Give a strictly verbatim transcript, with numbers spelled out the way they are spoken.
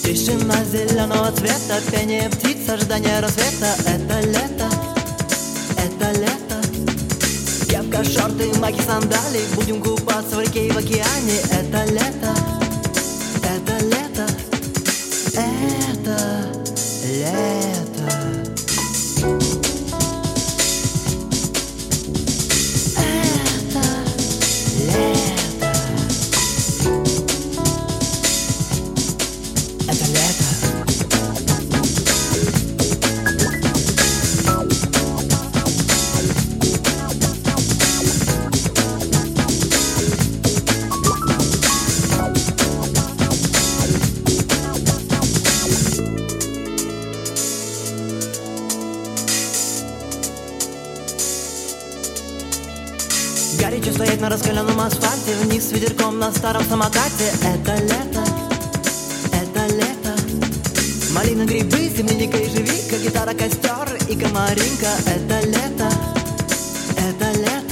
Тишина зеленого цвета, пение птиц, ожидание рассвета. Это лето, это лето. Кепка, шорты, маки, сандали. Будем купаться в реке и в океане. Это лето, это лето, это лето. Горячо стоять на раскаленном асфальте, вниз с ветерком на старом самокате. Это лето, это лето. Малина, грибы, земляника, ежевика, гитара, костер и комаринка. Это лето, это лето.